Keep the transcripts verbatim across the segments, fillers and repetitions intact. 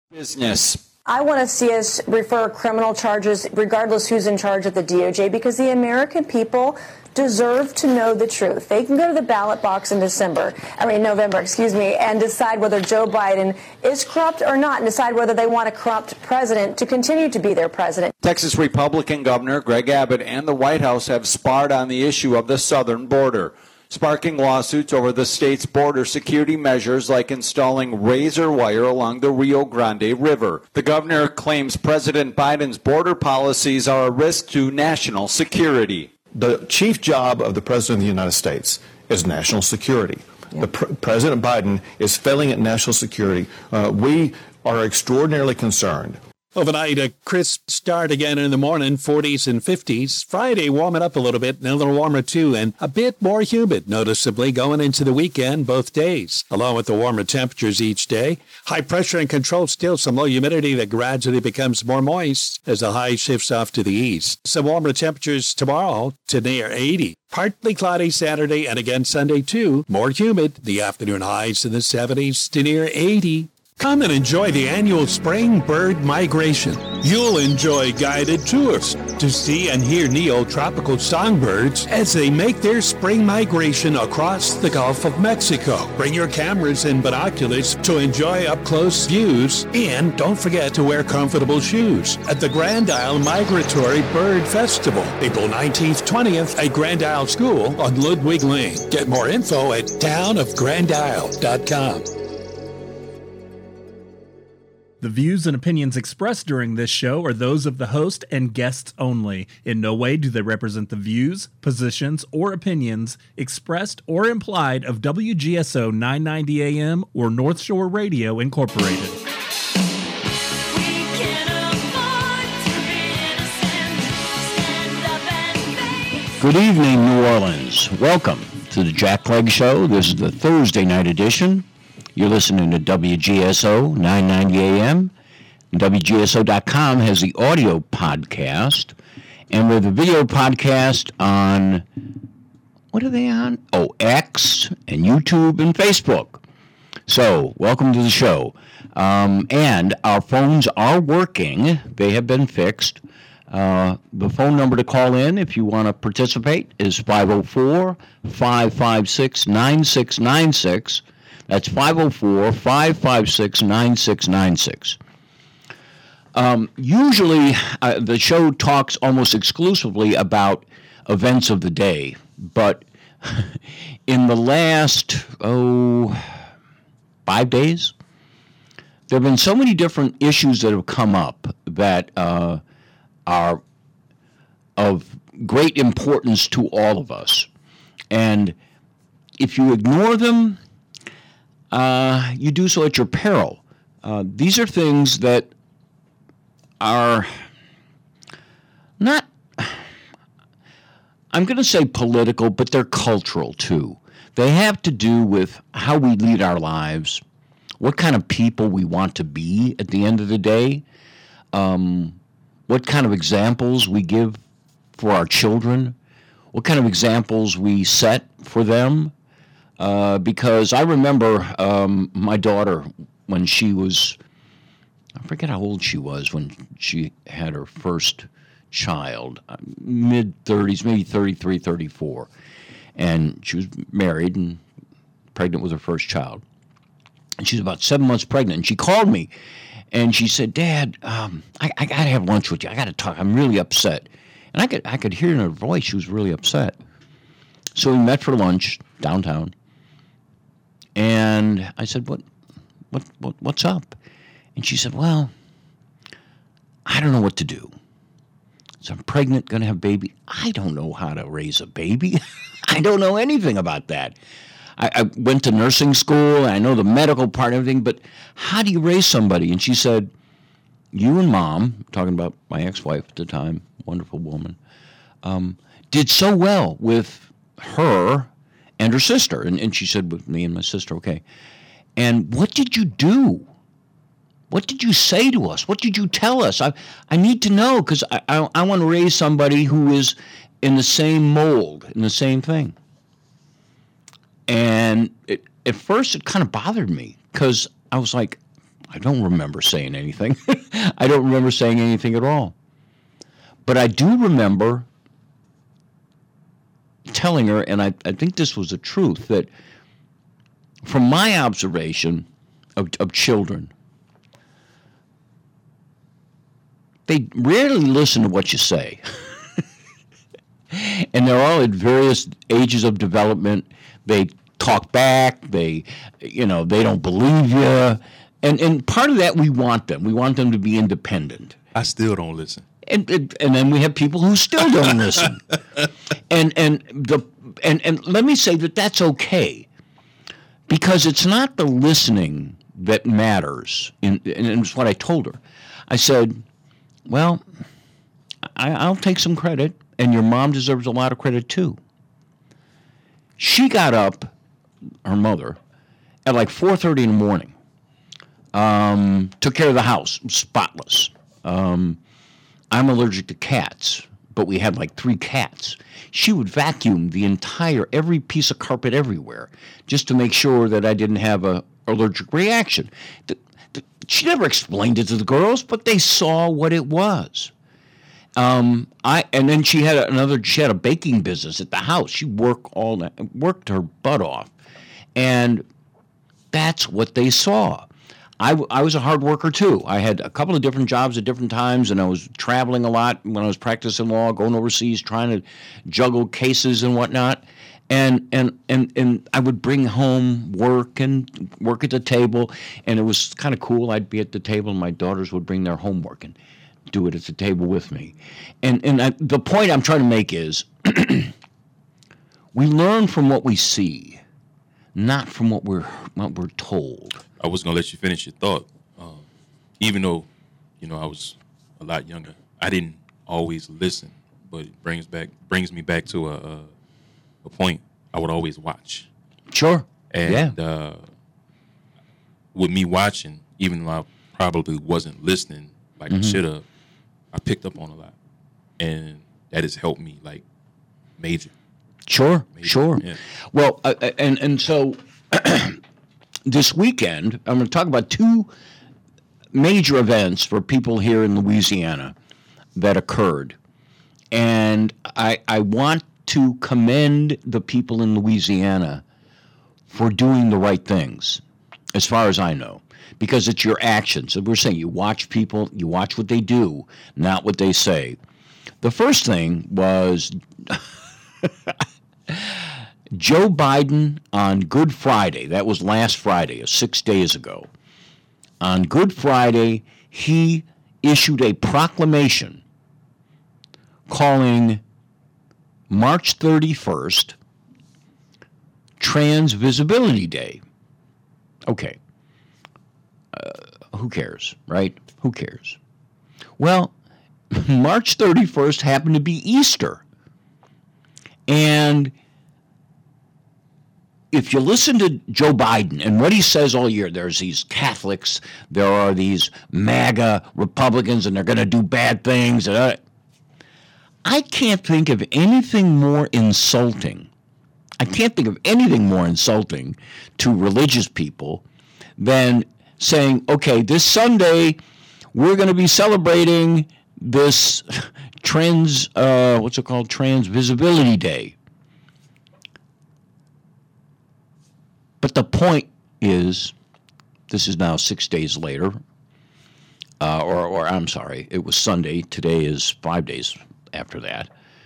Business. I want to see us refer criminal charges, regardless who's in charge at the D O J, because the American people deserve to know the truth. They can go to the ballot box in December, I mean November, excuse me, and decide whether Joe Biden is corrupt or not, and decide whether they want a corrupt president to continue to be their president. Texas Republican Governor Greg Abbott and the White House have sparred on the issue of the southern border, sparking lawsuits over the state's border security measures like installing razor wire along the Rio Grande River. The governor claims President Biden's border policies are a risk to national security. The chief job of the President of the United States is national security. Yeah. The Pre- President Biden is failing at national security. Uh, we are extraordinarily concerned. Overnight, a crisp start again in the morning, forties and fifties. Friday, warming up a little bit, and a little warmer too, and a bit more humid, noticeably, going into the weekend both days, along with the warmer temperatures each day. High pressure and control, still some low humidity that gradually becomes more moist as the high shifts off to the east. Some warmer temperatures tomorrow to near eighty. Partly cloudy Saturday and again Sunday too. More humid. The afternoon highs in the seventies to near eighty. Come and enjoy the annual spring bird migration. You'll enjoy guided tours to see and hear neotropical songbirds as they make their spring migration across the Gulf of Mexico. Bring your cameras and binoculars to enjoy up-close views, and don't forget to wear comfortable shoes at the Grand Isle Migratory Bird Festival, April nineteenth, twentieth at Grand Isle School on Ludwig Lane. Get more info at town of grand isle dot com. The views and opinions expressed during this show are those of the host and guests only. In no way do they represent the views, positions, or opinions expressed or implied of W G S O nine ninety A M or North Shore Radio, Incorporated. Good evening, New Orleans. Welcome to the Jack Clegg Show. This is the Thursday night edition. You're listening to W G S O nine ninety A M. W G S O dot com has the audio podcast, and we have a video podcast on, what are they on? Oh, X and YouTube and Facebook. So, welcome to the show. Um, and our phones are working. They have been fixed. Uh, the phone number to call in if you want to participate is five oh four, five five six, nine six nine six. That's five oh four, five five six, nine six nine six. Um, usually, uh, the show talks almost exclusively about events of the day, but in the last, oh, five days, there have been so many different issues that have come up that uh, are of great importance to all of us. And if you ignore them, Uh, you do so at your peril. Uh, these are things that are not, I'm going to say political, but they're cultural too. They have to do with how we lead our lives, what kind of people we want to be at the end of the day, um, what kind of examples we give for our children, what kind of examples we set for them. Uh, because I remember um, my daughter when she was, I forget how old she was when she had her first child, mid-thirties, maybe thirty-three, thirty-four. And she was married and pregnant with her first child. And she was about seven months pregnant. And she called me and she said, Dad, um, I, I got to have lunch with you. I got to talk. I'm really upset. And I could, I could hear in her voice she was really upset. So we met for lunch downtown. And I said, what, what, what, what's up? And she said, well, I don't know what to do. So I'm pregnant, going to have a baby. I don't know how to raise a baby. I don't know anything about that. I, I went to nursing school, and I know the medical part and everything, but how do you raise somebody? And she said, you and Mom, talking about my ex-wife at the time, wonderful woman, um, did so well with her and her sister. And, and she said, with me and my sister, okay. And what did you do? What did you say to us? What did you tell us? I I need to know, because I, I, I want to raise somebody who is in the same mold, in the same thing. And it, at first it kind of bothered me, because I was like, I don't remember saying anything. I don't remember saying anything at all. But I do remember telling her, and I, I think this was the truth, that from my observation of, of children, they rarely listen to what you say. And they're all at various ages of development. They talk back. They, you know, they don't believe you. And and part of that, we want them. We want them to be independent. I still don't listen. And and, and then we have people who still don't listen. And and the and and let me say that that's okay, because it's not the listening that matters. In, and it's what I told her. I said, well, I, I'll take some credit, and your mom deserves a lot of credit too. She got up, her mother, at like four thirty in the morning. Um, took care of the house, spotless. Um, I'm allergic to cats, but we had like three cats. She would vacuum the entire, every piece of carpet everywhere, just to make sure that I didn't have a allergic reaction. The, the, she never explained it to the girls, but they saw what it was. Um, I and then she had another. She had a baking business at the house. She worked all night, worked her butt off, and that's what they saw. I, I was a hard worker too. I had a couple of different jobs at different times, and I was traveling a lot when I was practicing law, going overseas, trying to juggle cases and whatnot. And and and and I would bring home work and work at the table, and it was kind of cool. I'd be at the table, and my daughters would bring their homework and do it at the table with me. And and I, the point I'm trying to make is, we learn from what we see, not from what we're what we're told. I was gonna let you finish your thought. Um, even though, you know, I was a lot younger, I didn't always listen. But it brings back brings me back to a a, a point. I would always watch. Sure. And yeah. uh, with me watching, even though I probably wasn't listening like mm-hmm. I should have, I picked up on a lot, and that has helped me like major. Sure. major. Sure. Yeah. Well, uh, and and so. This weekend, I'm going to talk about two major events for people here in Louisiana that occurred. And I, I want to commend the people in Louisiana for doing the right things, as far as I know, because it's your actions. So we're saying you watch people, you watch what they do, not what they say. The first thing was Joe Biden on Good Friday, that was last Friday, six days ago. On Good Friday, he issued a proclamation calling March thirty-first Trans Visibility Day. Okay. Uh, who cares, right? Who cares? Well, March thirty-first happened to be Easter. And if you listen to Joe Biden and what he says all year, there's these Catholics, there are these MAGA Republicans, and they're going to do bad things. I can't think of anything more insulting. I can't think of anything more insulting to religious people than saying, okay, this Sunday we're going to be celebrating this trans, uh, what's it called, Trans Visibility Day. But the point is, this is now six days later, uh, or, or I'm sorry, it was Sunday. Today is five days after that.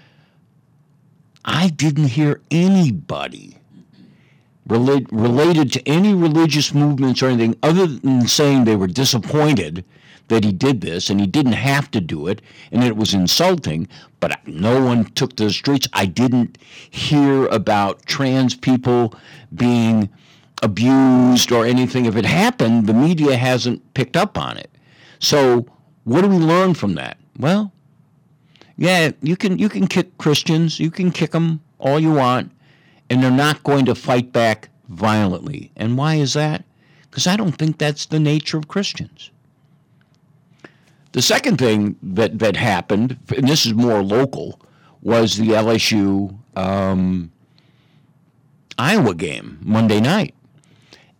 I didn't hear anybody relate, related to any religious movements or anything other than saying they were disappointed that he did this, and he didn't have to do it, and it was insulting, but no one took to the streets. I didn't hear about trans people being abused or anything. If it happened, the media hasn't picked up on it. So what do we learn from that? Well, yeah, you can you can kick Christians, you can kick them all you want, and they're not going to fight back violently. And why is that? Because I don't think that's the nature of Christians. The second thing that, that happened, and this is more local, was the L S U um, Iowa game Monday night.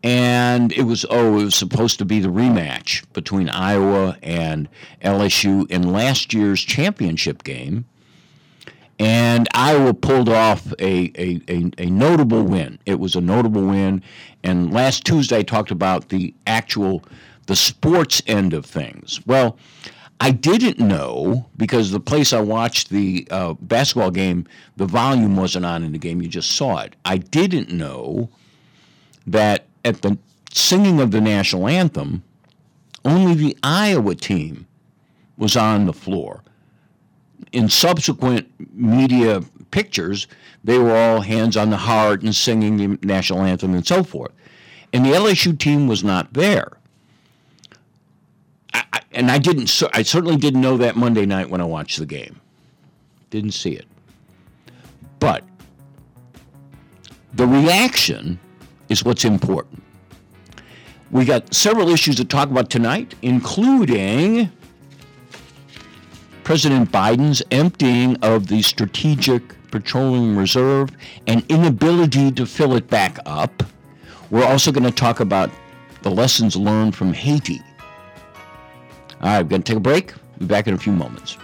And it was, oh, it was supposed to be the rematch between Iowa and L S U in last year's championship game. And Iowa pulled off a, a, a, a notable win. It was a notable win. And last Tuesday I talked about the actual, the sports end of things. Well, I didn't know, because the place I watched the uh, basketball game, the volume wasn't on in the game, you just saw it. I didn't know that at the singing of the national anthem, only the Iowa team was on the floor. In subsequent media pictures, they were all hands on the heart and singing the national anthem and so forth. And the L S U team was not there. I, I, and I didn't. I certainly didn't know that Monday night when I watched the game. Didn't see it. But the reaction is what's important. We got several issues to talk about tonight, including President Biden's emptying of the Strategic Petroleum Reserve and inability to fill it back up. We're also going to talk about the lessons learned from Haiti. All right, we're going to take a break. We'll be back in a few moments.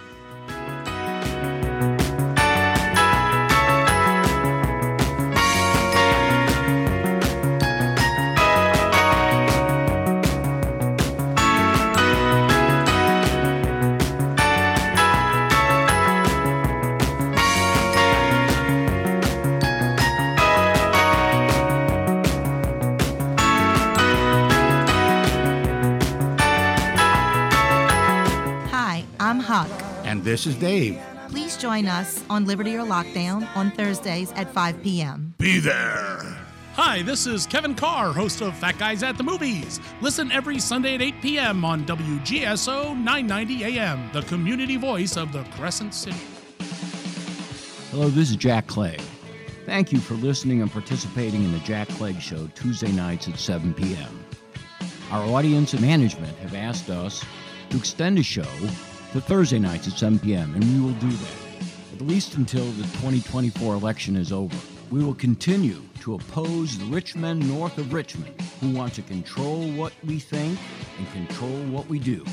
This is Dave. Please join us on Liberty or Lockdown on Thursdays at five p.m. Be there. Hi, this is Kevin Carr, host of Fat Guys at the Movies. Listen every Sunday at eight p.m. on W G S O nine ninety A M, the community voice of the Crescent City. Hello, this is Jack Clegg. Thank you for listening and participating in the Jack Clegg Show Tuesday nights at seven p.m. Our audience and management have asked us to extend the show to Thursday nights at seven p.m., and we will do that, at least until the twenty twenty-four election is over. We will continue to oppose the rich men north of Richmond who want to control what we think and control what we do.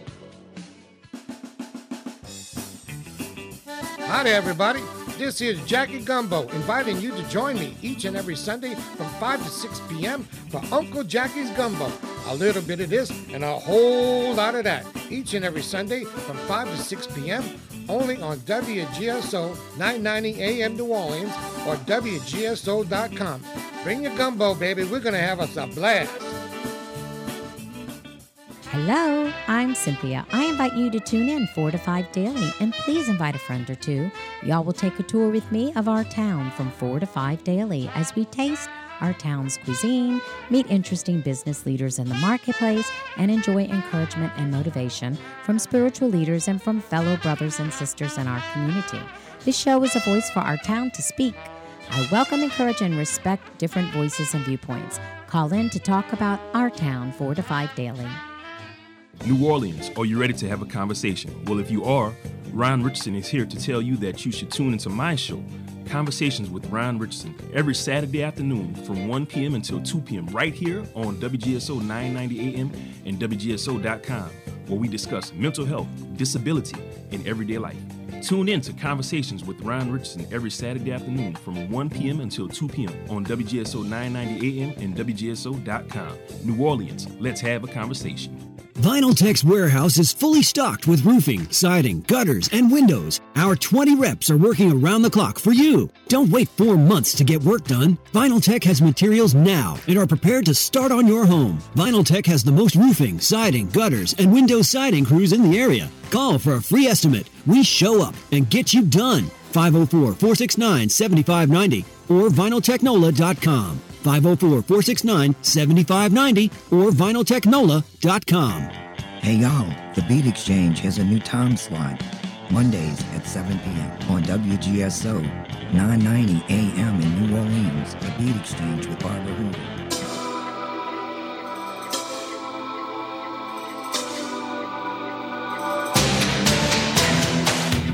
Hi there, everybody. This is Jackie Gumbo, inviting you to join me each and every Sunday from five to six p.m. for Uncle Jackie's Gumbo. A little bit of this and a whole lot of that. Each and every Sunday from five to six p.m. only on W G S O nine ninety A M New Orleans or W G S O dot com. Bring your gumbo, baby. We're going to have us a blast. Hello, I'm Cynthia. I invite you to tune in four to five daily, and please invite a friend or two. Y'all will take a tour with me of our town from four to five daily as we taste our town's cuisine, meet interesting business leaders in the marketplace, and enjoy encouragement and motivation from spiritual leaders and from fellow brothers and sisters in our community. This show is a voice for our town to speak. I welcome, encourage, and respect different voices and viewpoints. Call in to talk about our town four to five daily. New Orleans, are you ready to have a conversation? Well, if you are, Ron Richardson is here to tell you that you should tune into my show, Conversations with Ron Richardson, every Saturday afternoon from one p.m. until two p.m. right here on W G S O nine ninety A M and W G S O dot com, where we discuss mental health, disability, and everyday life. Tune in to Conversations with Ron Richardson every Saturday afternoon from one p.m. until two p.m. on W G S O nine ninety A M and W G S O dot com. New Orleans, let's have a conversation. Vinyltech's warehouse is fully stocked with roofing, siding, gutters, and windows. Our twenty reps are working around the clock for you. Don't wait four months to get work done. Vinyltech has materials now and are prepared to start on your home. Vinyltech has the most roofing, siding, gutters, and window siding crews in the area. Call for a free estimate. We show up and get you done. five oh four, four six nine, seven five nine oh or vinyl technola dot com. five oh four, four six nine, seven five nine oh or vinyl technola dot com. Hey y'all, the Beat Exchange has a new time slot. Mondays at seven p.m. on W G S O nine ninety A M in New Orleans. The Beat Exchange with Barbara Hoover.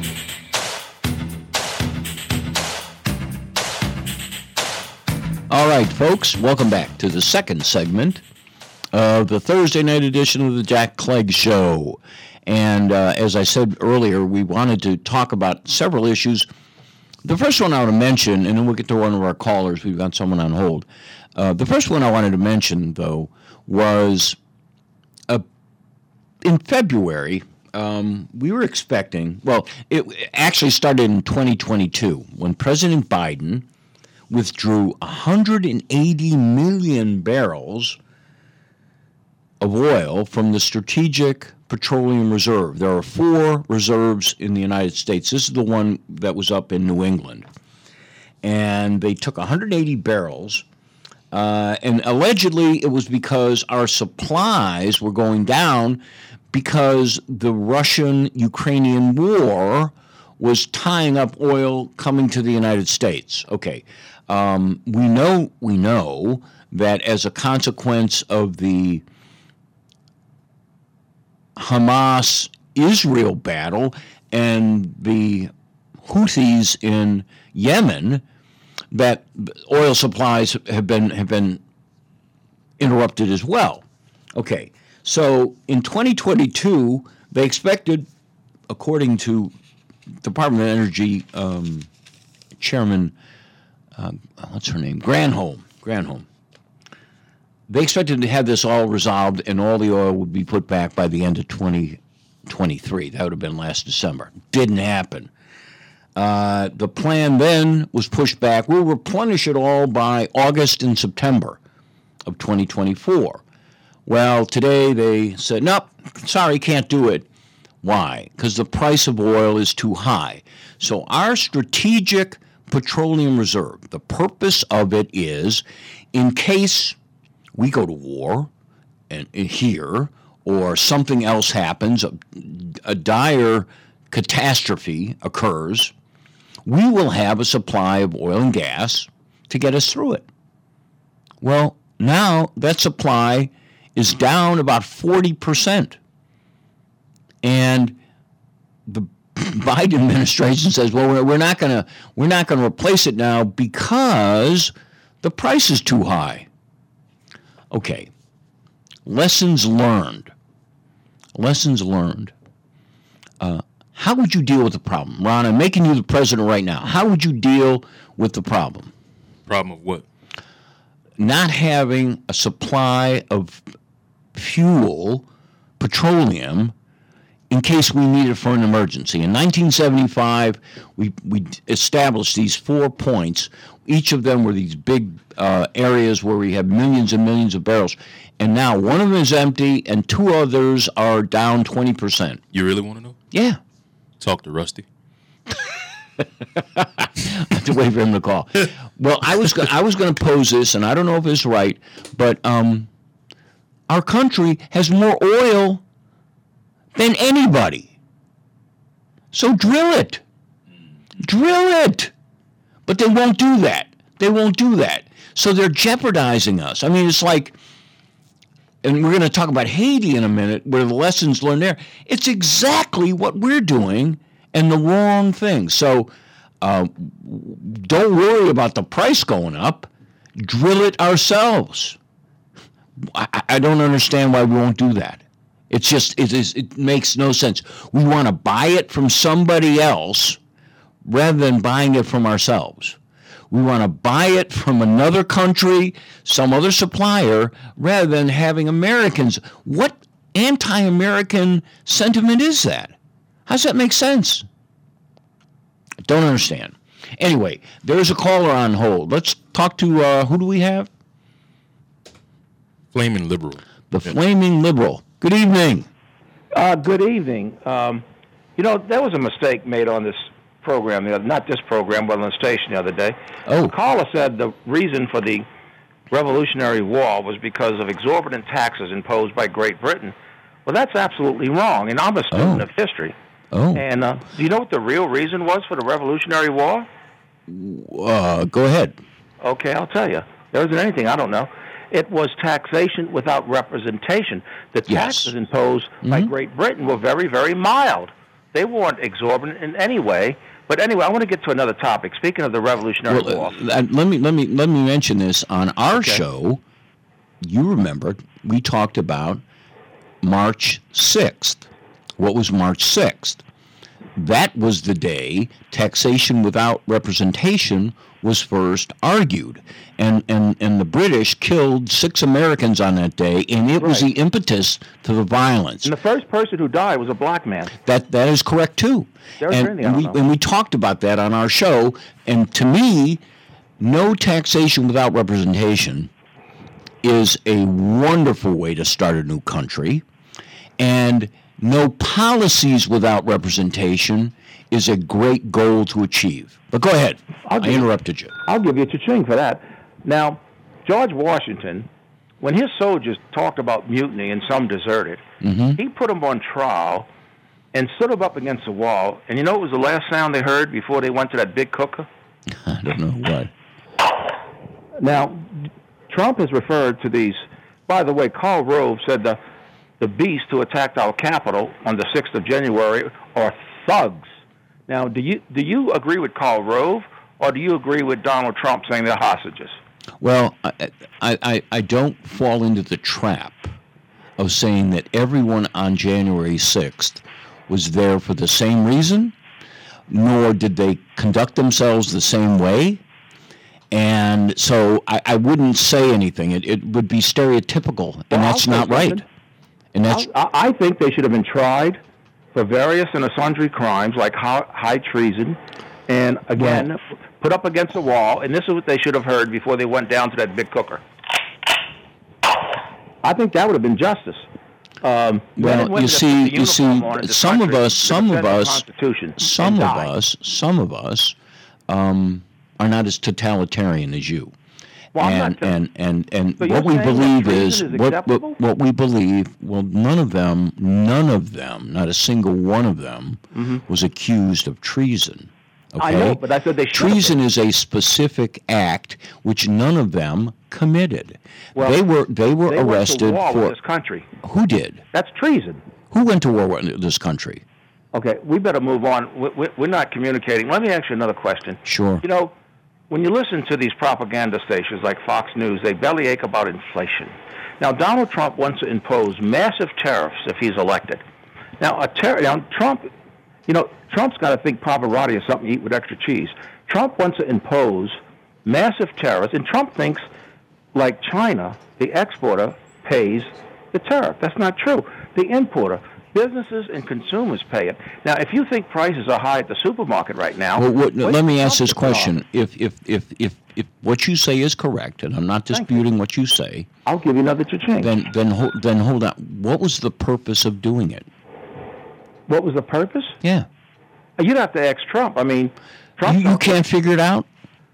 All right, folks, welcome back to the second segment of the Thursday night edition of the Jack Clegg Show. And uh, as I said earlier, we wanted to talk about several issues. The first one I want to mention, and then we'll get to one of our callers. We've got someone on hold. Uh, the first one I wanted to mention, though, was uh, in February, um, we were expecting, well, it actually started in twenty twenty-two when President Biden withdrew one hundred eighty million barrels of oil from the Strategic Petroleum Reserve. There are four reserves in the United States. This is the one that was up in New England. And they took one hundred eighty barrels, uh, and allegedly it was because our supplies were going down because the Russian-Ukrainian war was tying up oil coming to the United States. Okay, um, we know we know that as a consequence of the Hamas-Israel battle and the Houthis in Yemen, that oil supplies have been have been interrupted as well. Okay, so in twenty twenty-two, they expected, according to Department of Energy um, Chairman, uh, what's her name, Granholm, Granholm, they expected to have this all resolved and all the oil would be put back by the end of twenty twenty-three. That would have been last December. Didn't happen. Uh, the plan then was pushed back. We'll replenish it all by August and September of twenty twenty-four. Well, today they said, nope, sorry, can't do it. Why? Because the price of oil is too high. So our Strategic Petroleum Reserve, the purpose of it is in case we go to war and, and here, or something else happens, a, a dire catastrophe occurs, we will have a supply of oil and gas to get us through it. Well, now that supply is down about forty percent. And the Biden administration says, well, we're not going to we're not going to replace it now because the price is too high. Okay. Lessons learned. Lessons learned. Uh, how would you deal with the problem? Ron, I'm making you the president right now. How would you deal with the problem? Problem of what? Not having a supply of fuel, petroleum, in case we need it for an emergency. In nineteen seventy-five, we, we established these four points. Each of them were these big uh, areas where we have millions and millions of barrels. And now one of them is empty and two others are down twenty percent. You really want to know? Yeah. Talk to Rusty. I have to wait for him to call. Well, I was go- I was going to pose this, and I don't know if it's right, but um, our country has more oil than anybody. So drill it. Drill it. But they won't do that. They won't do that. So they're jeopardizing us. I mean, it's like, and we're going to talk about Haiti in a minute, where the lessons learned there. It's exactly what we're doing and the wrong thing. So uh, don't worry about the price going up. Drill it ourselves. I, I don't understand why we won't do that. It's just, it, is, it makes no sense. We want to buy it from somebody else rather than buying it from ourselves. We want to buy it from another country, some other supplier, rather than having Americans. What anti-American sentiment is that? How does that make sense? I don't understand. Anyway, there's a caller on hold. Let's talk to, uh, who do we have? Flaming Liberal. The Flaming Liberal. Good evening. Uh, good evening. Um, you know, there was a mistake made on this program, the other, not this program, but on the station the other day. Oh. The caller said the reason for the Revolutionary War was because of exorbitant taxes imposed by Great Britain. Well, that's absolutely wrong, and I'm a student Oh. of history. Oh. And uh, do you know what the real reason was for the Revolutionary War? Uh, go ahead. Okay, I'll tell you. There isn't anything I don't know. It was taxation without representation. The taxes imposed by Great Britain were very, very mild. They weren't exorbitant in any way. But anyway, I want to get to another topic. Speaking of the Revolutionary Well, War. uh, let me let me let me mention this on our Okay. show. You remember we talked about March sixth. What was March sixth? That was the day taxation without representation was first argued. And, and, and the British killed six Americans on that day, and it was Right. the impetus to the violence. And the first person who died was a black man. That that is correct too. There was And, anything, I and we don't know. and we talked about that on our show. And to me, no taxation without representation is a wonderful way to start a new country, and no policies without representation is a great goal to achieve. But go ahead. I'll I give- interrupted you. I'll give you a cha-ching for that. Now, George Washington, when his soldiers talked about mutiny and some deserted, Mm-hmm. he put them on trial and stood them up against the wall. And you know what was the last sound they heard before they went to that big cooker? I don't know what. Now, Trump has referred to these. By the way, Karl Rove said the the beasts who attacked our Capitol on the sixth of January are thugs. Now, do you do you agree with Karl Rove, or do you agree with Donald Trump saying they're hostages? Well, I, I, I, I don't fall into the trap of saying that everyone on January sixth was there for the same reason, nor did they conduct themselves the same way. And so I, I wouldn't say anything. It, it would be stereotypical, and Well, that's I'll not say right. something. And that's I, I think they should have been tried for various and sundry crimes like high, high treason, and again put up against the wall. And this is what they should have heard before they went down to that big cooker. I think that would have been justice. Um, men and well, women you that see, put the you see, uniform on in this some of country us, to some of defend the us, Constitution some and of die. us, some of us um, are not as totalitarian as you. Well, I'm and, not saying- and and and So what you're we saying that believe treason is, is what, acceptable? what what we believe. Well, none of them, none of them, not a single one of them, Mhm. was accused of treason. Okay? I know, but I said they should have Treason is a specific act which none of them committed. Well, they were they were they went to arrested war for with this country. who did? That's treason. Who went to war with this country? Okay, we better move on. We- we- We're not communicating. Let me ask you another question. Sure. You know, when you listen to these propaganda stations like Fox News, they bellyache about inflation. Now, Donald Trump wants to impose massive tariffs if he's elected. Now, a ter- now Trump, you know, Trump's got to think Pavarotti is something to eat with extra cheese. Trump wants to impose massive tariffs, and Trump thinks, like China, the exporter pays the tariff. That's not true. The importer, businesses and consumers pay it. Now, if you think prices are high at the supermarket right now, Well, what, wait let me for ask Trump this to come question. along. If, if, if, if, if what you say is correct, and I'm not disputing what you say, I'll give you another cha-ching. then, then, ho- then hold on. What was the purpose of doing it? What was the purpose? Yeah. You'd have to ask Trump. I mean, Trump. You, you can't figure it out?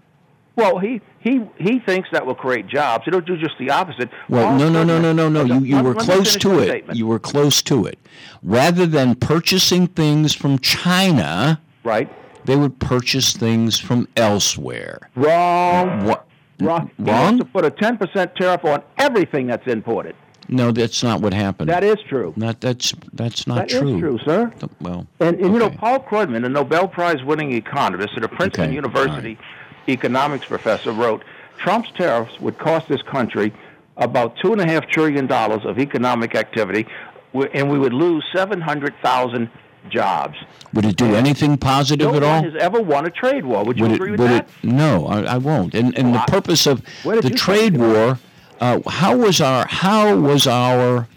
Well, he he he thinks that will create jobs. It'll do just the opposite. Well, All no, no, no, no, presidents- no, no. You, you Let- were let me close finish to my it. statement. You were close to it. Rather than purchasing things from China, right? They would purchase things from elsewhere. Wrong. What? Wrong. He Wrong? wants to put a ten percent tariff on everything that's imported. No, that's not what happened. That is true. Not that's that's not That is true. true, sir. Well, And, and you know, Paul Krugman, a Nobel Prize-winning economist and a Princeton Okay, University economics professor, wrote, Trump's tariffs would cost this country about two and a half trillion dollars of economic activity, w- and we would lose seven hundred thousand jobs. would it do anything positive No at all? one has ever won a trade war. Would you would agree it, with would that? It, no, I, I won't. And and Well, the I- purpose of Where did the you trade come from? war, uh, how was our how was our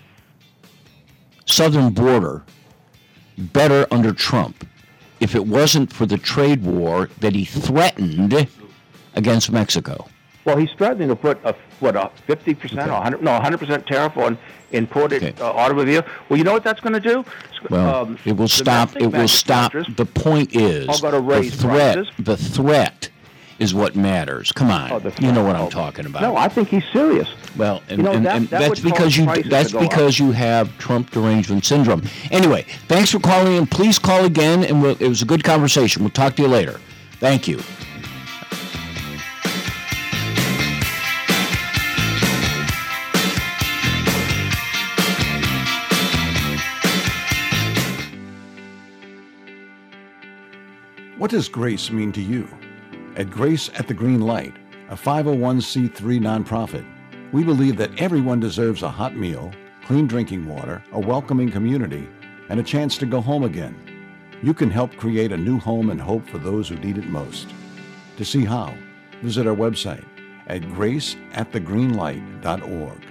southern border better under Trump if it wasn't for the trade war that he threatened against Mexico? Well, he's threatening to put a what a fifty percent or one hundred no one hundred percent tariff on imported uh, automobile. Well, you know what that's going to do? Well, Um, it will stop. domestic It will stop. manufacturers The point is, are gonna raise the threat. prices. The threat is what matters. Come on, Oh, the you know threat. what Oh. I'm talking about. No, I think he's serious. Well, and, You know, and, that- and that that's would because cause you prices that's to go up. because you have Trump derangement syndrome. Anyway, thanks for calling in. Please call again, and we'll, it was a good conversation. We'll talk to you later. Thank you. What does grace mean to you? At Grace at the Green Light, a five oh one c three nonprofit, we believe that everyone deserves a hot meal, clean drinking water, a welcoming community, and a chance to go home again. You can help create a new home and hope for those who need it most. To see how, visit our website at grace at the green light dot org.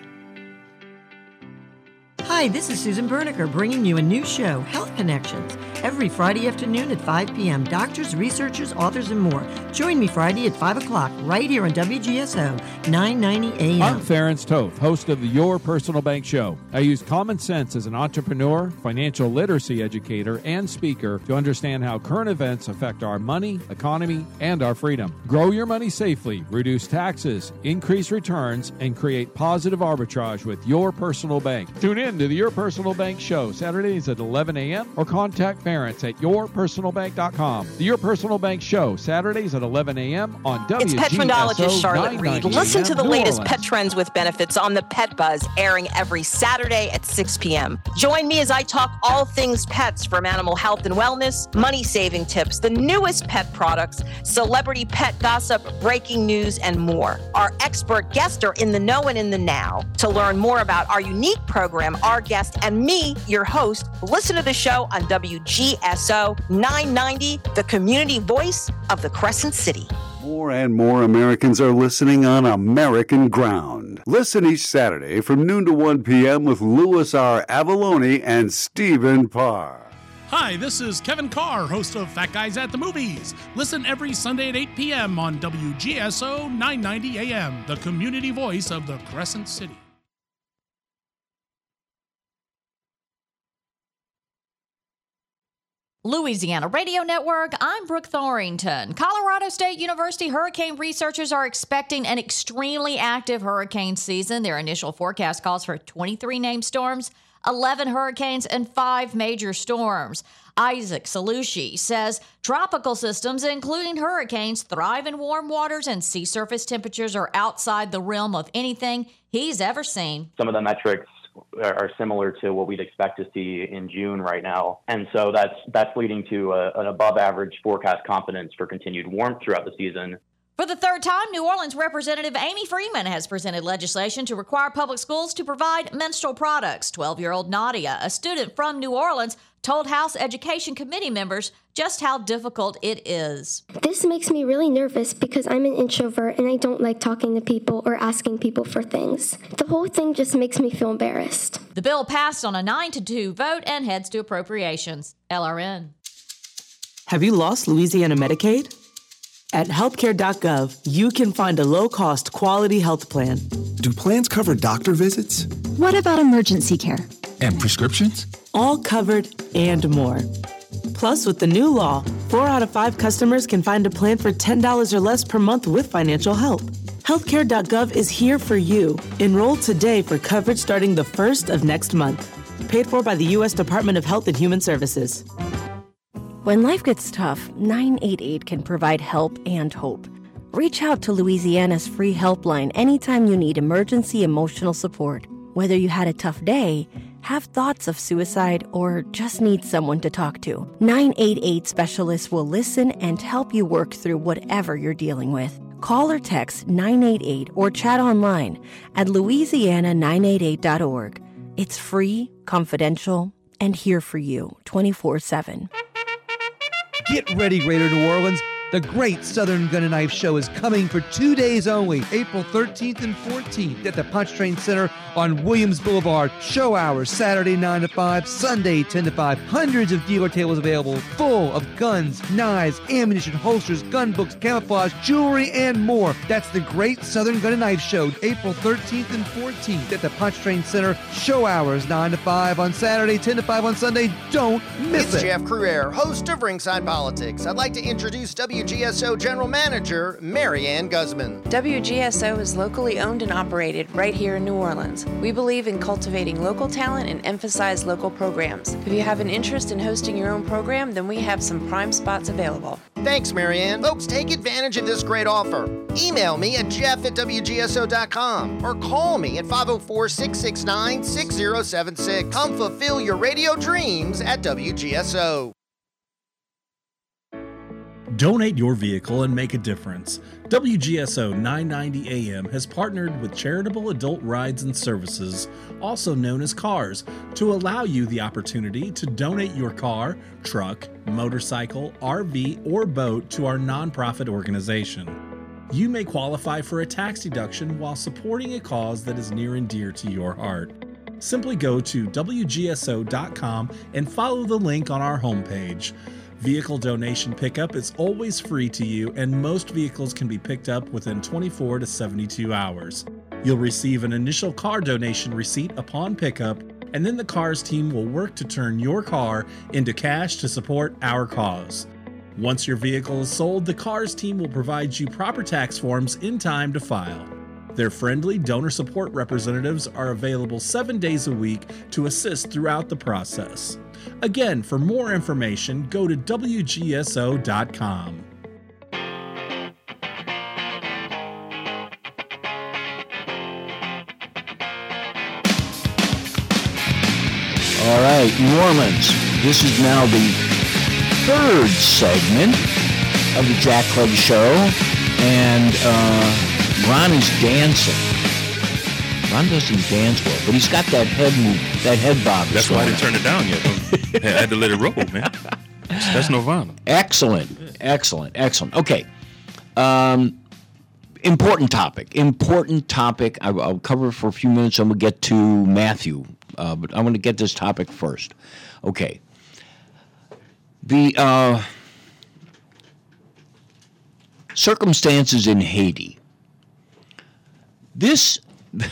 Hi, this is Susan Berniker bringing you a new show, Health Connections, every Friday afternoon at five p.m. Doctors, researchers, authors, and more. Join me Friday at five o'clock right here on W G S O nine ninety A M. I'm Ferenc Toth, host of the Your Personal Bank Show. I use common sense as an entrepreneur, financial literacy educator, and speaker to understand how current events affect our money, economy, and our freedom. Grow your money safely, reduce taxes, increase returns, and create positive arbitrage with Your Personal Bank. Tune in to the Your Personal Bank Show, Saturdays at eleven a.m. or contact Ferenc at your personal bank dot com. The Your Personal Bank Show, Saturdays at eleven a.m. on W G S O. It's pet trendologist Charlotte Reed. Listen to the New latest Orleans. pet trends with benefits on the Pet Buzz, airing every Saturday at six p.m. Join me as I talk all things pets, from animal health and wellness, money-saving tips, the newest pet products, celebrity pet gossip, breaking news, and more. Our expert guests are in the know and in the now. To learn more about our unique program, our guest, and me, your host, listen to the show on W G S O nine ninety, the community voice of the Crescent City. More and more Americans are listening on American ground. Listen each Saturday from noon to one p.m. with Louis R. Avalone and Stephen Parr. Hi, this is Kevin Carr, host of Fat Guys at the Movies. Listen every Sunday at eight p.m. on W G S O nine ninety A M, the community voice of the Crescent City. Louisiana Radio Network, I'm Brooke Thorington. Colorado State University hurricane researchers are expecting an extremely active hurricane season. Their initial forecast calls for twenty-three named storms, eleven hurricanes, and five major storms. Isaac Salucci says tropical systems, including hurricanes, thrive in warm waters, and sea surface temperatures are outside the realm of anything he's ever seen. Some of the metrics are similar to what we'd expect to see in June right now. And so that's that's leading to a, an above average forecast confidence for continued warmth throughout the season. For the third time, New Orleans Representative Amy Freeman has presented legislation to require public schools to provide menstrual products. twelve-year-old Nadia, a student from New Orleans, told House Education Committee members just how difficult it is. This makes me really nervous because I'm an introvert and I don't like talking to people or asking people for things. The whole thing just makes me feel embarrassed. The bill passed on a nine to two vote and heads to appropriations. L R N. Have you lost Louisiana Medicaid? At healthcare dot gov, you can find a low-cost, quality health plan. Do plans cover doctor visits? What about emergency care? And prescriptions? All covered and more. Plus, with the new law, four out of five customers can find a plan for ten dollars or less per month with financial help. healthcare dot gov is here for you. Enroll today for coverage starting the first of next month. Paid for by the U S Department of Health and Human Services. When life gets tough, nine eight eight can provide help and hope. Reach out to Louisiana's free helpline anytime you need emergency emotional support. Whether you had a tough day, have thoughts of suicide, or just need someone to talk to, nine eight eight specialists will listen and help you work through whatever you're dealing with. Call or text nine eight eight or chat online at louisiana nine eight eight dot org. It's free, confidential, and here for you twenty-four seven. Get ready, Greater New Orleans. The Great Southern Gun and Knife Show is coming for two days only, April thirteenth and fourteenth at the Punch Train Center on Williams Boulevard. Show hours, Saturday nine to five, Sunday ten to five. Hundreds of dealer tables available, full of guns, knives, ammunition, holsters, gun books, camouflage, jewelry, and more. That's the Great Southern Gun and Knife Show, April thirteenth and fourteenth at the Punch Train Center. Show hours, nine to five on Saturday, ten to five on Sunday. Don't miss it's it. It's Jeff Cruere, host of Ringside Politics. I'd like to introduce W G S O General Manager, Marianne Guzman. W G S O is locally owned and operated right here in New Orleans. We believe in cultivating local talent and emphasize local programs. If you have an interest in hosting your own program, then we have some prime spots available. Thanks, Marianne. Folks, take advantage of this great offer. Email me at jeff at w g s o dot com or call me at five oh four, six six nine, six oh seven six. Come fulfill your radio dreams at W G S O. Donate your vehicle and make a difference. W G S O nine ninety A M has partnered with Charitable Adult Rides and Services, also known as CARS, to allow you the opportunity to donate your car, truck, motorcycle, R V, or boat to our nonprofit organization. You may qualify for a tax deduction while supporting a cause that is near and dear to your heart. Simply go to W G S O dot com and follow the link on our homepage. Vehicle donation pickup is always free to you, and most vehicles can be picked up within twenty-four to seventy-two hours. You'll receive an initial car donation receipt upon pickup, and then the CARS team will work to turn your car into cash to support our cause. Once your vehicle is sold, the CARS team will provide you proper tax forms in time to file. Their friendly donor support representatives are available seven days a week to assist throughout the process. Again, for more information, go to W G S O dot com. All right, New Orleans. This is now the third segment of the Jack Clegg Show, and uh, Ron is dancing. Ron doesn't dance well, but he's got that head move, that head bob. That's why I didn't turn it down yet. I had to let it roll, man. That's, that's Nirvana. Excellent, excellent, excellent. Okay, um, important topic. Important topic. I, I'll cover it for a few minutes, and we'll get to Matthew. Uh, but I want to get this topic first. Okay. The uh, circumstances in Haiti. This,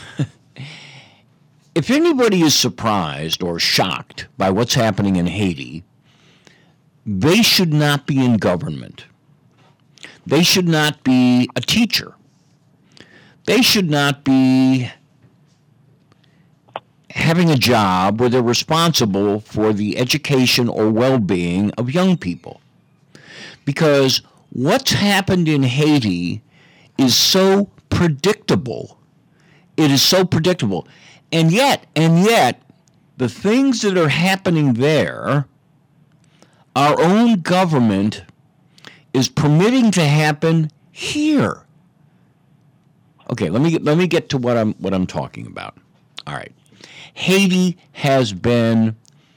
if anybody is surprised or shocked by what's happening in Haiti, they should not be in government. They should not be a teacher. They should not be having a job where they're responsible for the education or well-being of young people. Because what's happened in Haiti is so predictable. It is so predictable. And yet, and yet, the things that are happening there, our own government is permitting to happen here. Okay, let me get, let me get to what I'm what I'm talking about. All right. Haiti has been,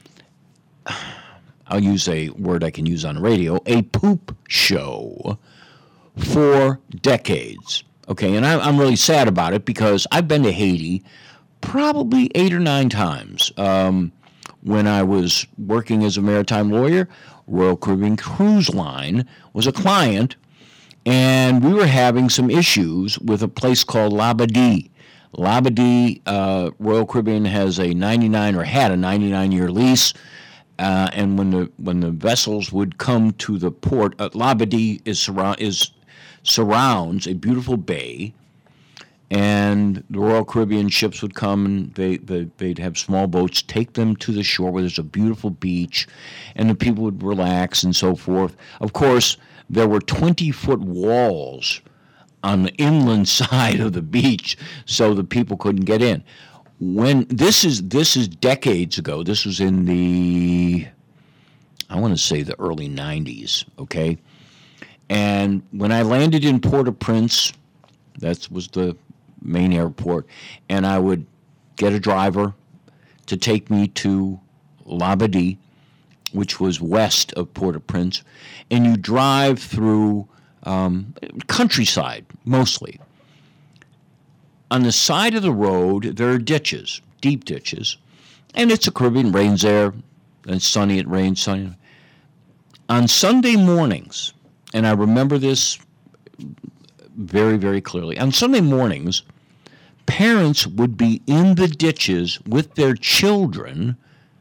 I'll use a word I can use on radio, a poop show for decades. Okay, and I, I'm really sad about it because I've been to Haiti probably eight or nine times. Um, when I was working as a maritime lawyer, Royal Caribbean Cruise Line was a client, and we were having some issues with a place called Labadee. Labadee, uh, Royal Caribbean has a ninety-nine or had a ninety-nine year lease, uh, and when the when the vessels would come to the port, uh, Labadee is surround is surrounds a beautiful bay, and the Royal Caribbean ships would come and they, they they'd have small boats take them to the shore where there's a beautiful beach, and the people would relax and so forth. Of course, there were twenty foot walls on the inland side of the beach, so the people couldn't get in. When this is this is decades ago. This was in the, I want to say the early nineties. Okay, and when I landed in Port-au-Prince, that was the main airport, and I would get a driver to take me to Labadee, which was west of Port-au-Prince, and you drive through Um, countryside, mostly. On the side of the road, there are ditches, deep ditches, and it's a Caribbean, rains there, and it's sunny, it rains, sunny. On Sunday mornings, and I remember this very, very clearly, on Sunday mornings, parents would be in the ditches with their children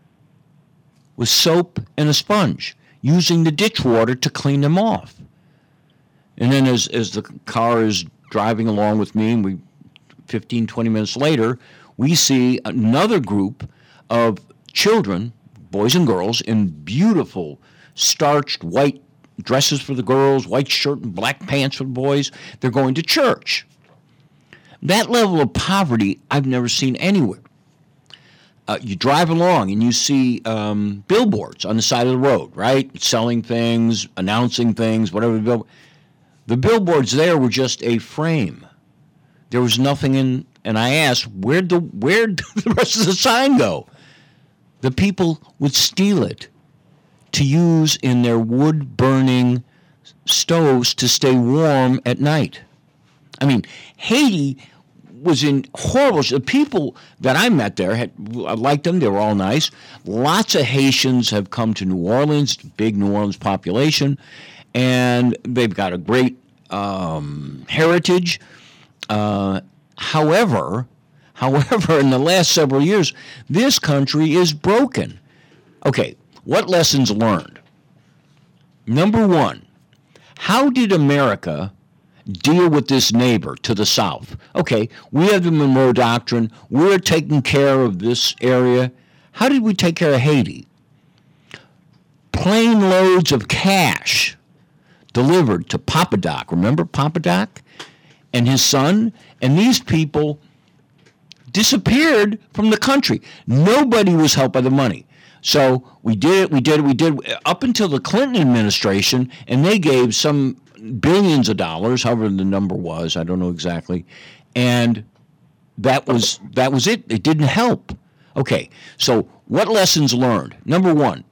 with soap and a sponge, using the ditch water to clean them off. And then as as the car is driving along with me, and we, fifteen, twenty minutes later, we see another group of children, boys and girls, in beautiful starched white dresses for the girls, white shirt and black pants for the boys. They're going to church. That level of poverty I've never seen anywhere. uh, you drive along and you see um, billboards on the side of the road, right? Selling things, announcing things, whatever. The, bill- the billboards there were just a frame. There was nothing in, and I asked, where'd the, where'd the rest of the sign go? The people would steal it to use in their wood-burning stoves to stay warm at night. I mean, Haiti was in horrible. The people that I met there, had, I liked them. They were all nice. Lots of Haitians have come to New Orleans, big New Orleans population, and they've got a great um, heritage. Uh, however, however, in the last several years, this country is broken. Okay, what lessons learned? Number one, how did America deal with this neighbor to the south? Okay, we have the Monroe Doctrine. We're taking care of this area. How did we take care of Haiti? Plane loads of cash delivered to Papa Doc. Remember Papa Doc and his son? And these people disappeared from the country. Nobody was helped by the money. So we did it, we did it, we did it, up until the Clinton administration, and they gave some billions of dollars, however the number was, I don't know exactly, and that was that was it. It didn't help. Okay, so what lessons learned? Number one,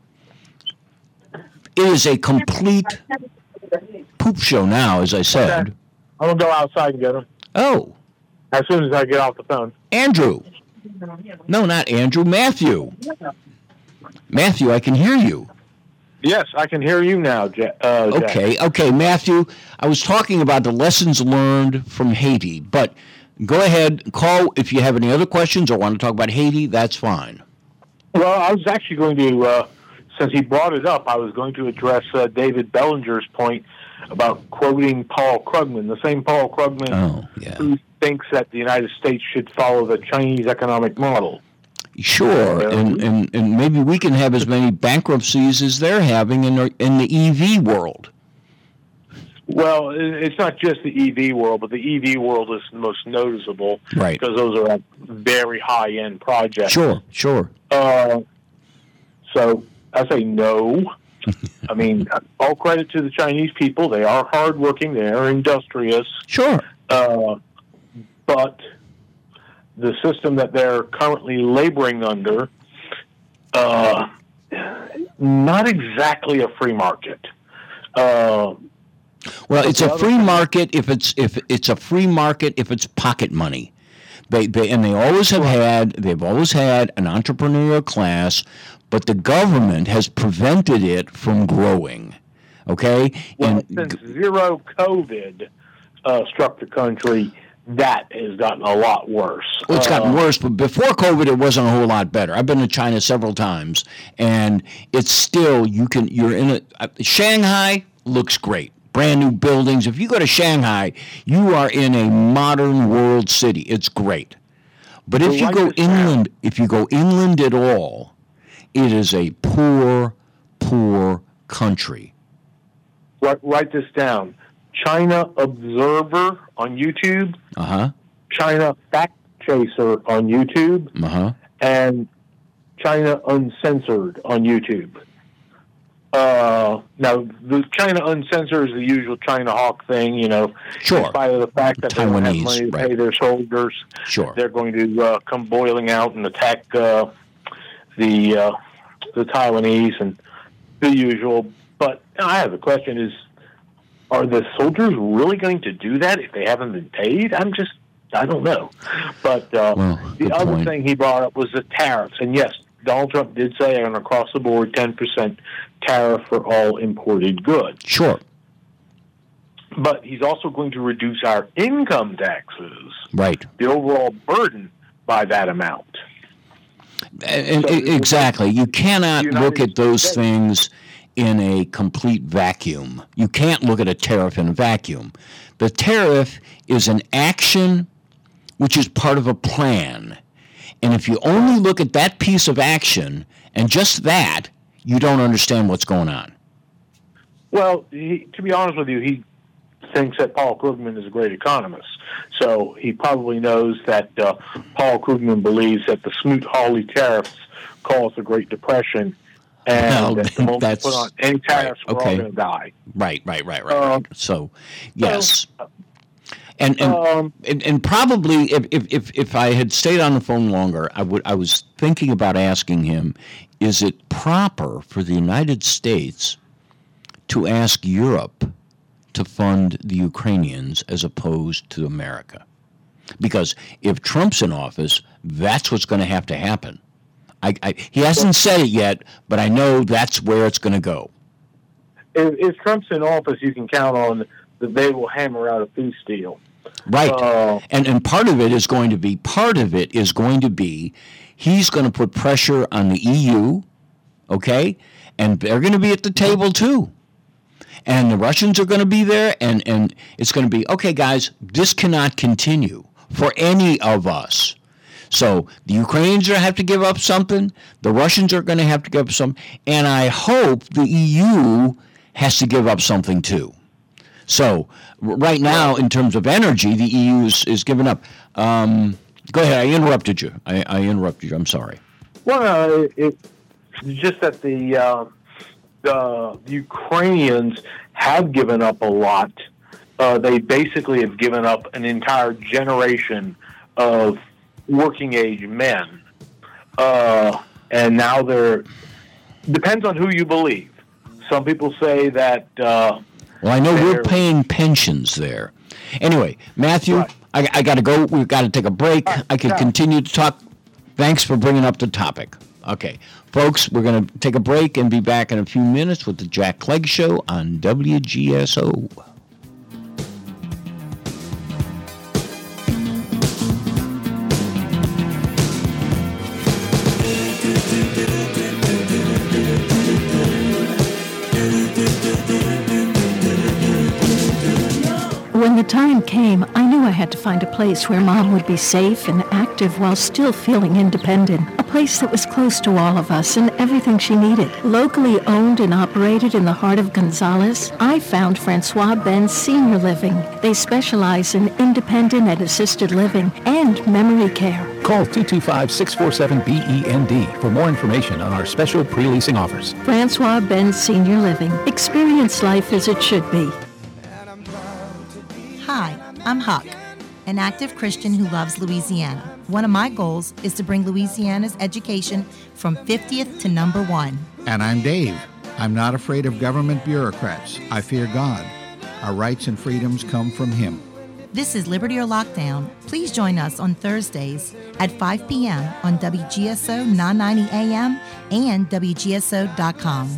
it is a complete poop show now, as I said. Okay. I'm going to go outside and get them. Oh. As soon as I get off the phone. Andrew. No, not Andrew. Matthew. Matthew, I can hear you. Yes, I can hear you now, Jack. Uh, Jack. Okay, okay, Matthew, I was talking about the lessons learned from Haiti, but go ahead, call if you have any other questions or want to talk about Haiti, that's fine. Well, I was actually going to, uh, since he brought it up, I was going to address uh, David Bellinger's point about quoting Paul Krugman, the same Paul Krugman oh, yeah. who thinks that the United States should follow the Chinese economic model. Sure, and, and, and maybe we can have as many bankruptcies as they're having in the, in the E V world. Well, it's not just the E V world, but the E V world is most noticeable. Right. Because those are very high-end projects. Sure, sure. Uh, so I say no. I mean, all credit to the Chinese people. They are hardworking. They are industrious. Sure. Uh, but the system that they're currently laboring under, uh, not exactly a free market. Uh, well, it's a free market if it's if it's a free market if it's pocket money. They they and they always have had they've always had an entrepreneurial class, but the government has prevented it from growing. Okay, well, and, since zero COVID uh, struck the country, that has gotten a lot worse. Well, it's gotten uh, worse, but before COVID, it wasn't a whole lot better. I've been to China several times, and it's still, you can, you're in a, uh, Shanghai looks great. Brand new buildings. If you go to Shanghai, you are in a modern world city. It's great. But if you go inland, if you go inland at all, it is a poor, poor country. Write, write this down. China Observer on YouTube, uh-huh. China Fact Chaser on YouTube, uh-huh. and China Uncensored on YouTube. Uh, now, the China Uncensored is the usual China Hawk thing, you know, sure. in spite of the fact that Taiwanese, they don't have money to right. pay their soldiers. Sure. They're going to uh, come boiling out and attack uh, the uh, the Taiwanese and the usual. But I have a question is, are the soldiers really going to do that if they haven't been paid? I'm just, I don't know. But uh, well, the other point. thing he brought up was the tariffs. And yes, Donald Trump did say an across-the-board ten percent tariff for all imported goods. Sure. But he's also going to reduce our income taxes. Right. The overall burden by that amount. And, so exactly. You cannot look at those States. things in a complete vacuum. You can't look at a tariff in a vacuum. The tariff is an action which is part of a plan. And if you only look at that piece of action and just that, you don't understand what's going on. Well, he, to be honest with you, he thinks that Paul Krugman is a great economist. So he probably knows that uh, Paul Krugman believes that the Smoot-Hawley tariffs caused the Great Depression, and Well, that the moment that's- you put on any tariffs, right, we're okay. all going to die. Right, right, right, right. Um, right. So, yes. And and, Um, and and probably if, if, if, if I had stayed on the phone longer, I would I was thinking about asking him, is it proper for the United States to ask Europe to fund the Ukrainians as opposed to America? Because if Trump's in office, that's what's going to have to happen. I, I, he hasn't said it yet, but I know that's where it's going to go. If, if Trump's in office, you can count on that they will hammer out a peace deal. Right. Uh, and and part of it is going to be part of it is going to be he's going to put pressure on the E U, okay? And they're going to be at the table too. And the Russians are going to be there, and, and it's going to be, okay, guys, this cannot continue for any of us. So the Ukrainians are going to have to give up something. The Russians are going to have to give up something. And I hope the E U has to give up something too. So r- right now, in terms of energy, the E U is, is giving up. Um, go ahead. I interrupted you. I, I interrupted you. I'm sorry. Well, no, it, it's just that the, uh, the Ukrainians have given up a lot. Uh, they basically have given up an entire generation of working-age men. Uh, and now they're... Depends on who you believe. Some people say that... Uh, Well, I know they're- we're paying pensions there. Anyway, Matthew, I, I got to go. We've got to take a break. I could continue to talk. Thanks for bringing up the topic. Okay, folks, we're going to take a break and be back in a few minutes with the Jack Clegg Show on W G S O. When the time came, I knew I had to find a place where Mom would be safe and active while still feeling independent. A place that was close to all of us and everything she needed. Locally owned and operated in the heart of Gonzales, I found Francois Benz Senior Living. They specialize in independent and assisted living and memory care. Call two two five, six four seven, B E N D for more information on our special pre-leasing offers. Francois Benz Senior Living. Experience life as it should be. Hi, I'm Huck, an active Christian who loves Louisiana. One of my goals is to bring Louisiana's education from fiftieth to number one. And I'm Dave. I'm not afraid of government bureaucrats. I fear God. Our rights and freedoms come from Him. This is Liberty or Lockdown. Please join us on Thursdays at five p.m. on W G S O nine ninety A M and W G S O dot com.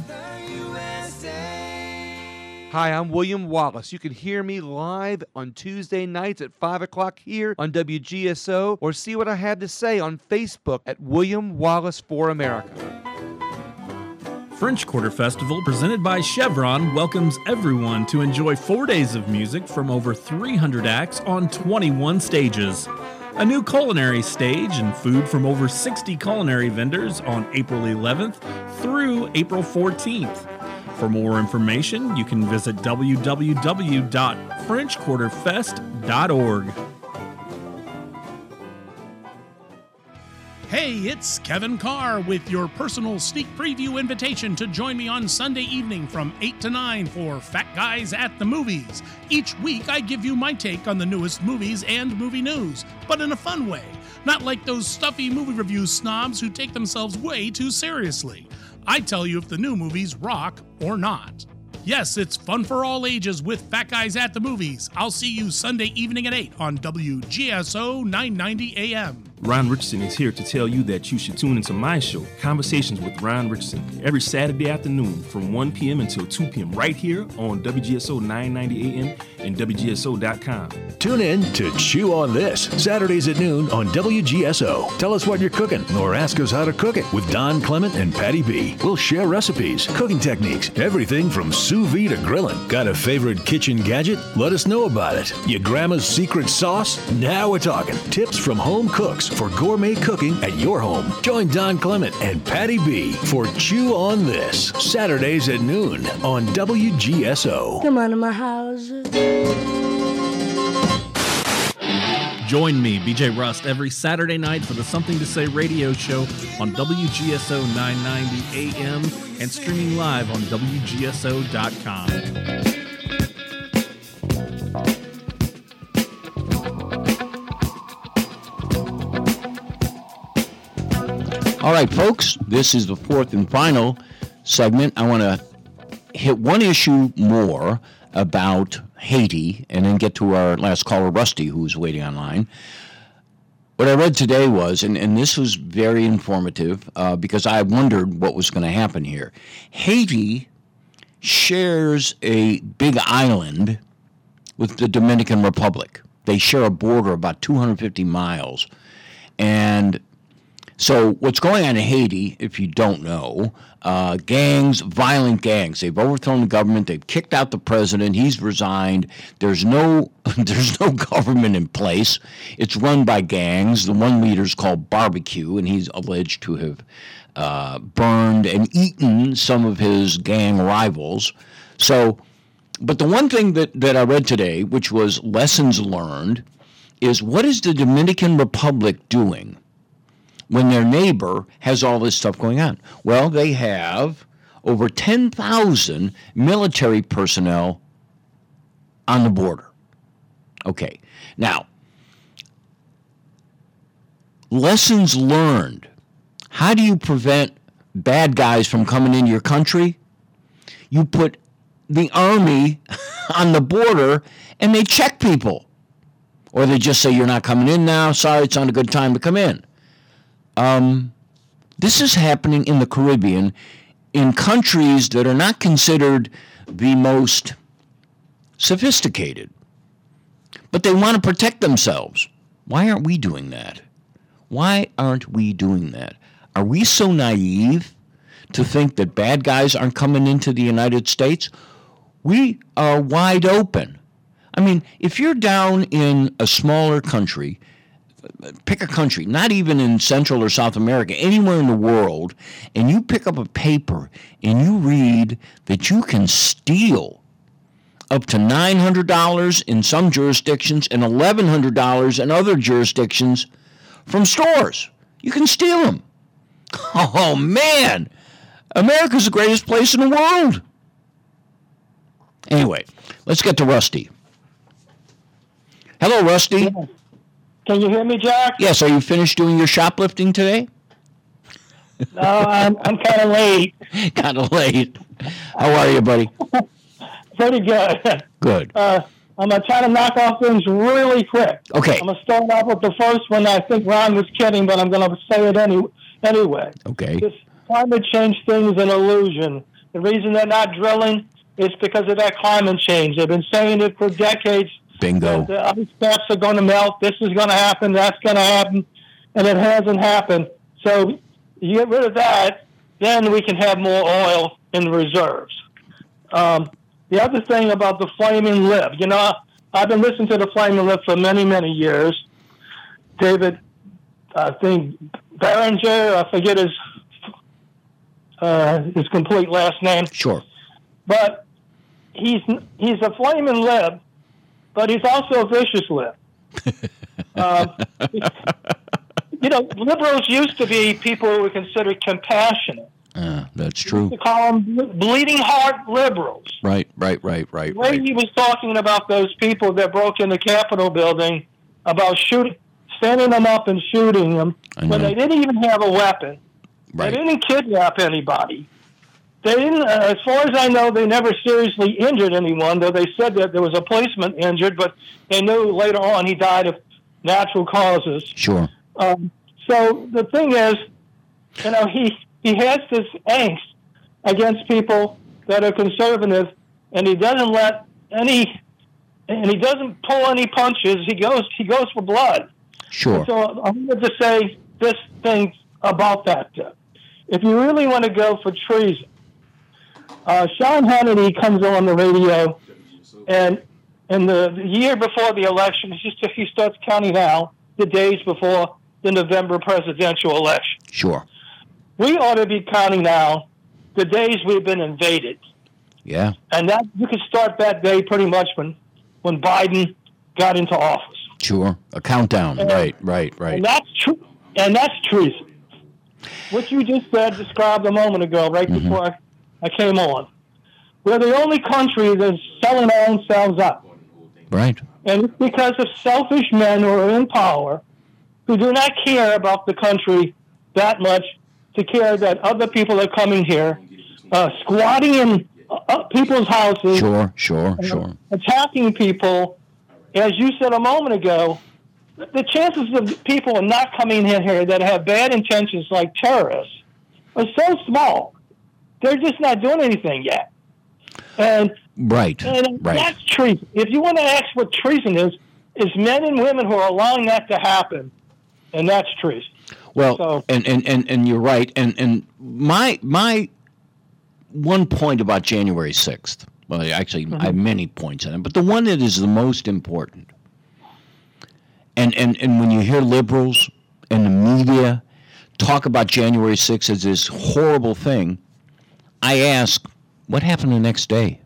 Hi, I'm William Wallace. You can hear me live on Tuesday nights at five o'clock here on W G S O, or see what I have to say on Facebook at William Wallace for America. French Quarter Festival, presented by Chevron, welcomes everyone to enjoy four days of music from over three hundred acts on twenty-one stages. A new culinary stage and food from over sixty culinary vendors on April eleventh through April fourteenth. For more information, you can visit w w w dot french quarter fest dot org. Hey, it's Kevin Carr with your personal sneak preview invitation to join me on Sunday evening from eight to nine for Fat Guys at the Movies. Each week, I give you my take on the newest movies and movie news, but in a fun way. Not like those stuffy movie review snobs who take themselves way too seriously. I tell you if the new movies rock or not. Yes, it's fun for all ages with Fat Guys at the Movies. I'll see you Sunday evening at eight on W G S O nine ninety A M. Ron Richardson is here to tell you that you should tune into my show, Conversations with Ron Richardson, every Saturday afternoon from one p.m. until two p.m. right here on W G S O nine ninety A M and W G S O dot com. Tune in to Chew on This, Saturdays at noon on W G S O. Tell us what you're cooking or ask us how to cook it with Don Clement and Patty B. We'll share recipes, cooking techniques, everything from sous vide to grilling. Got a favorite kitchen gadget? Let us know about it. Your grandma's secret sauce? Now we're talking. Tips from home cooks for gourmet cooking at your home. Join Don Clement and Patty B for Chew on This, Saturdays at noon on W G S O. Come on to my house. Join me, B J Rust, every Saturday night for the Something to Say radio show on W G S O nine ninety A M and streaming live on W G S O dot com. All right, folks, this is the fourth and final segment. I want to hit one issue more about Haiti and then get to our last caller, Rusty, who's waiting online. What I read today was, and, and this was very informative uh, because I wondered what was going to happen here. Haiti shares a big island with the Dominican Republic. They share a border about two hundred fifty miles. And so what's going on in Haiti, if you don't know, uh, gangs, violent gangs. They've overthrown the government. They've kicked out the president. He's resigned. There's no there's no government in place. It's run by gangs. The one leader's called Barbecue, and he's alleged to have uh, burned and eaten some of his gang rivals. So, but the one thing that, that I read today, which was lessons learned, is what is the Dominican Republic doing when their neighbor has all this stuff going on? Well, they have over ten thousand military personnel on the border. Okay, now, lessons learned. How do you prevent bad guys from coming into your country? You put the army on the border and they check people. Or they just say, you're not coming in now. Sorry, it's not a good time to come in. Um, this is happening in the Caribbean in countries that are not considered the most sophisticated, but they want to protect themselves. Why aren't we doing that? Why aren't we doing that? Are we so naive to think that bad guys aren't coming into the United States? We are wide open. I mean, if you're down in a smaller country, pick a country, not even in Central or South America, anywhere in the world, and you pick up a paper and you read that you can steal up to nine hundred dollars in some jurisdictions and eleven hundred dollars in other jurisdictions from stores. You can steal them. Oh, man. America's the greatest place in the world. Anyway, let's get to Rusty. Hello, Rusty. Can you hear me, Jack? Yes. Are you finished doing your shoplifting today? No, I'm I'm kind of late. kind of late. How are you, buddy? Pretty good. Good. Uh, I'm going to try to knock off things really quick. Okay. I'm going to start off with the first one. I think Ron was kidding, but I'm going to say it any, anyway. Okay. This climate change thing is an illusion. The reason they're not drilling is because of that climate change. They've been saying it for decades. Bingo. The ice caps are going to melt. This is going to happen. That's going to happen. And it hasn't happened. So you get rid of that, then we can have more oil in the reserves. Um, the other thing about the Flaming Lip, you know, I've been listening to the Flaming Lip for many, many years. David, I think Barringer, I forget his uh, his complete last name. Sure. But he's he's a Flaming Lip, but he's also a vicious lip. uh, you know, liberals used to be people who were considered compassionate. Uh, that's true. To call them bleeding heart liberals. Right, right, right, right. The way right. he was talking about those people that broke in the Capitol building, about shooting, standing them up and shooting them when they didn't even have a weapon. Right. They didn't kidnap anybody. They didn't, uh, as far as I know, they never seriously injured anyone, though they said that there was a policeman injured, but they knew later on he died of natural causes. Sure. Um, so the thing is, you know, he, he has this angst against people that are conservative, and he doesn't let any, and he doesn't pull any punches. He goes, he goes for blood. Sure. And so I wanted to say this thing about that. If you really want to go for treason, uh, Sean Hannity comes on the radio, and in the, the year before the election, he, just, he starts counting out the days before the November presidential election. Sure. We ought to be counting now the days we've been invaded. Yeah. And that you could start that day pretty much when, when Biden got into office. Sure. A countdown. And, right, right, right. And that's true. And that's treason. What you just said, described a moment ago, right mm-hmm. before I, I came on. We're the only country that's selling our own selves up. Right. And it's because of selfish men who are in power who do not care about the country that much to care that other people are coming here, uh, squatting in uh, people's houses. Sure, sure, uh, sure. Attacking people. As you said a moment ago, the chances of people not coming in here that have bad intentions like terrorists are so small. They're just not doing anything yet. And, right, and right. that's treason. If you want to ask what treason is, is men and women who are allowing that to happen, and that's treason. Well, so, and, and, and, and you're right. And, and my my one point about January sixth, well, actually, mm-hmm. I have many points on it, but the one that is the most important, and, and, and when you hear liberals and the media talk about January sixth as this horrible thing, I ask, what happened the next day?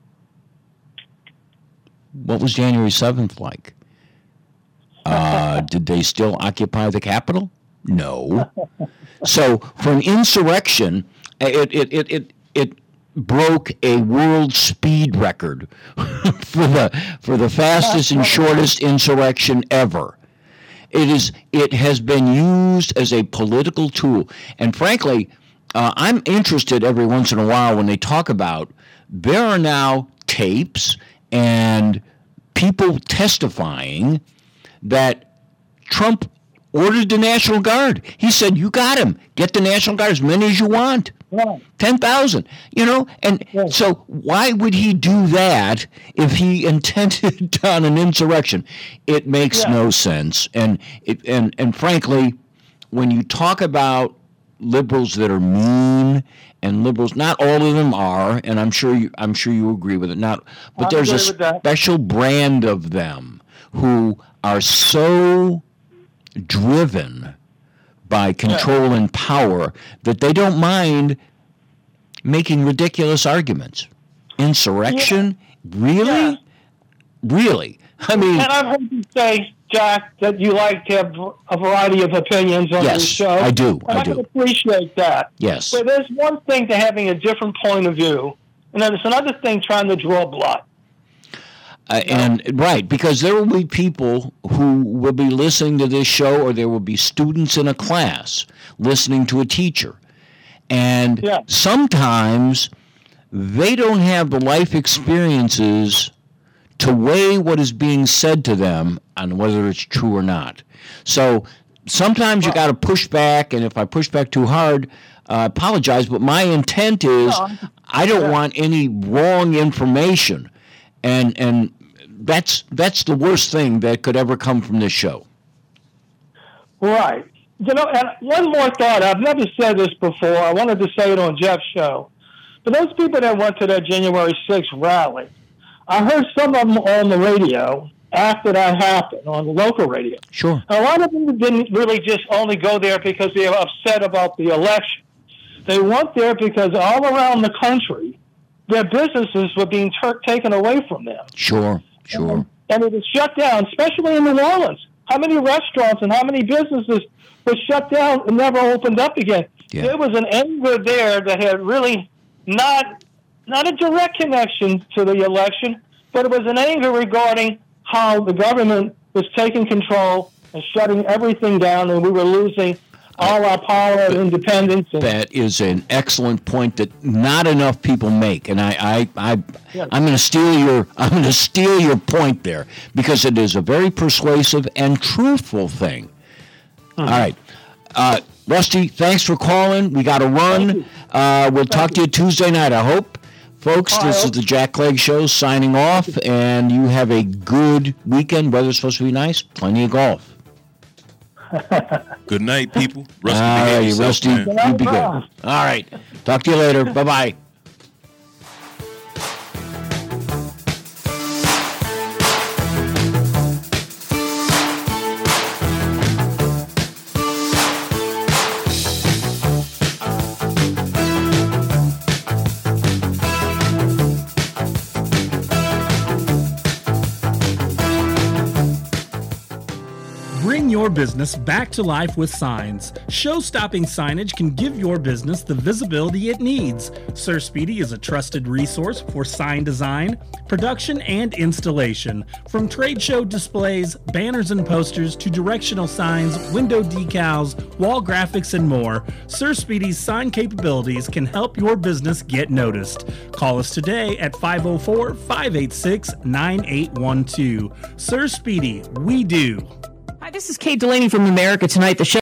What was January seventh like? Uh, did they still occupy the Capitol? No. So for an insurrection, it it it it, it broke a world speed record for the for the fastest and shortest insurrection ever. It is it has been used as a political tool, and frankly, uh, I'm interested every once in a while when they talk about there are now tapes and people testifying that Trump ordered the National Guard. He said, you got him. Get the National Guard as many as you want. Yeah. ten thousand. You know, and yeah. So why would he do that if he intended on an insurrection? It makes yeah. no sense. And it and, and frankly, when you talk about liberals that are mean, and liberals, not all of them are, and I'm sure you I'm sure you agree with it. Not, but I there's a special brand of them who are so driven by control and power that they don't mind making ridiculous arguments. Insurrection? Yeah. Really? Yeah. Really? I mean... And I've heard you say, Jack, that you like to have a variety of opinions on yes, this show. I do. And I, I do. can appreciate that. Yes. But there's one thing to having a different point of view, and then there's another thing trying to draw blood. Uh, and right, because there will be people who will be listening to this show, or there will be students in a class listening to a teacher. And yeah. sometimes they don't have the life experiences to weigh what is being said to them on whether it's true or not. So sometimes you got to push back, and if I push back too hard, I uh, apologize, but my intent is no. I don't yeah. want any wrong information. And and that's that's the worst thing that could ever come from this show. Right. You know, and one more thought. I've never said this before. I wanted to say it on Jeff's show. But those people that went to that January sixth rally, I heard some of them on the radio after that happened, on the local radio. Sure. A lot of them didn't really just only go there because they were upset about the election. They went there because all around the country, their businesses were being ter- taken away from them. Sure, sure. And, and it was shut down, especially in New Orleans. How many restaurants and how many businesses were shut down and never opened up again? Yeah. There was an anger there that had really not not a direct connection to the election, but it was an anger regarding how the government was taking control and shutting everything down, and we were losing all our power and independence. And that is an excellent point that not enough people make, and I, I, I yes. I'm going to steal your, I'm going to steal your point there because it is a very persuasive and truthful thing. Mm-hmm. All right, uh, Rusty, thanks for calling. We got to run. Uh, we'll Thank talk you. to you Tuesday night, I hope. Folks, oh, this is the Jack Clegg Show signing off, and you have a good weekend. Weather's supposed to be nice. Plenty of golf. Good night, people. Rusty, All right, yourself, Rusty, man. you be good. All right. Talk to you later. Bye-bye. your business back to life with signs. Show-stopping signage can give your business the visibility it needs. Sir Speedy is a trusted resource for sign design, production, and installation. From trade show displays, banners and posters, to directional signs, window decals, wall graphics, and more, Sir Speedy's sign capabilities can help your business get noticed. Call us today at five oh four, five eight six, nine eight one two. Sir Speedy, we do. Hi, this is Kate Delaney from America Tonight, the show.